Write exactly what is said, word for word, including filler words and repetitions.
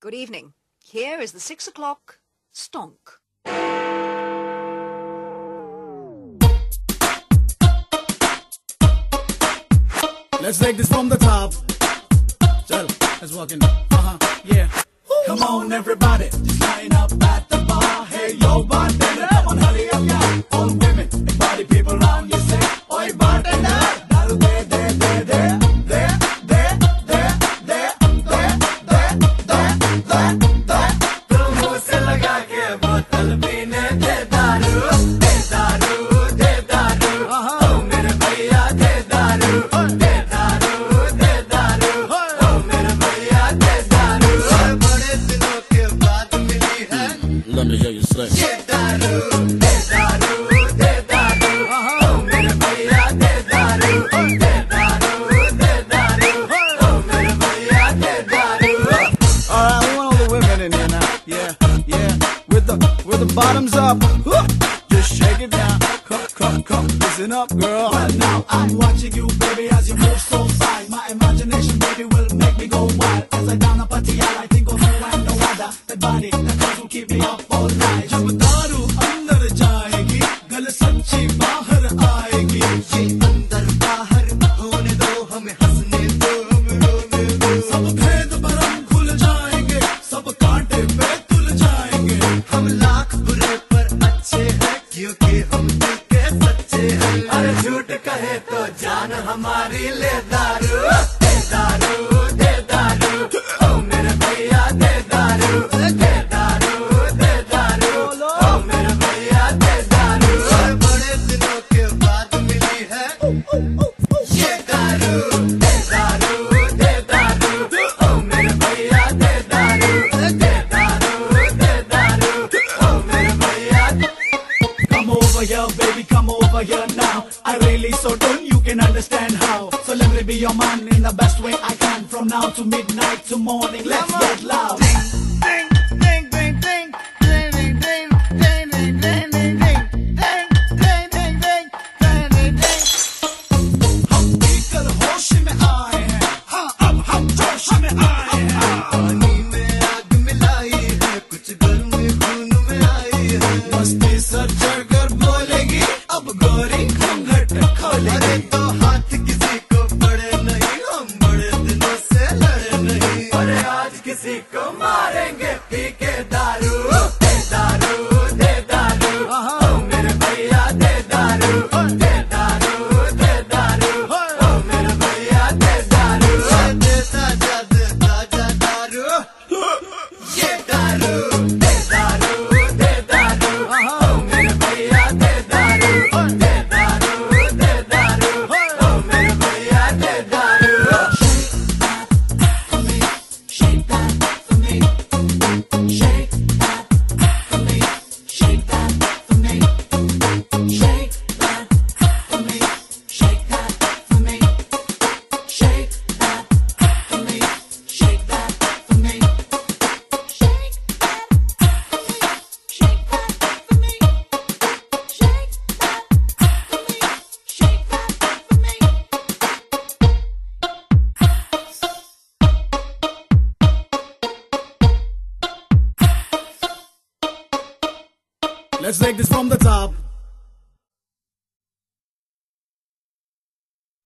Good evening. Here is the six o'clock stonk. Let's take this from the top. Chal, let's walk in. Uh-huh, yeah. Come on, everybody, just line up at the bar. Hey, yo, bartender, come on, hurry up, yeah. All women and party people around you say, oi, bartender, daru de, de, de, de, de, de, de, de, de, de, de, de, de. तुम मुझसे लगा के बोतल पीने दे दारू, दे दारू, दे दारू, ओ मेरे भैया दे दारू, दे दारू, दे दारू, ओ मेरे भैया दे दारू। बड़े दिनों के बाद मिली है, let me hear you say, ये दारू, दे दारू, दे दारू, ओ मेरे भैया दे दारू, दे दारू, दे दारू, ओ मेरे भैया दे दारू। All right, we want all the women in here now. Yeah, yeah, with the with the bottoms up. Just shake it down. Come, come, come, listen up, girl. Well, now I'm watching you, baby, as you move so fine. My imagination, baby, will make me go wild. As I down up at the I think of you and no other. That body, that girl will keep me up all night. जब दारू अंदर जाएगी, गल सच्ची बाहर आएगी. ये अंदर बाहर होने दो, हमें हंसने दो, हमें रोने दो. सब भेद भरम खुल जाएंगे, सब कांटे पे तुल जाएंगे. हम लाख बुरे पर अच्छे हैं, क्योंकि हम दिल के सच्चे हैं. अरे झूठ कहे तो जान हमारी ले दारू, दे दारू, दे दारू, ओ मेरे भैया दे दारू, दे दारू, दे दारू, ओ मेरे भैया दे दारू। बड़े दिनों के बाद मिली है, ये दारू, दे दारू, दे दारू, ओ मेरे भैया दे दारू, दे दारू, दे दारू, ओ मेरे भैया। Come over here, baby, come over here now. I really so done, you can understand how. So let me be your man in the best way I can. From now to midnight to morning, let's get loud. Ding, ding, ding, ding, ding, ding, ding, ding, ding, ding, ding, ding, ding, ding, ding, ding, ding, ding, ding. हम पीकर होश में आए हैं, हाँ अब हम जोश में आए हैं. पानी में आग मिलाई है, कुछ गर्मी खून में आई है. मस्ती सर कर बोलेगी, अब गोरी घूंघट खोलेगी. अरे तो हाथ किसी को पड़े नहीं, हम बड़े दिनों से लड़े नहीं. अरे आज किसी को मारेंगे पी के दारू, दे दारू, दे दारू, ओ मेरे भैया दे दारू, दे दारू, दे दारू, ओ मेरे भैया दे दारू. देता जा देता जा दारू, ये दारू, दे दारू, दे दारू, ओ मेरे भैया दे दारू, दे दारू, दे दारू, ओ मेरे भैया दे दारू. Shake that for me, shake that for me, shake that for me, shake that for me, shake that for me, shake that for me, shake that for me, shake that for me, shake Let's take this from the top.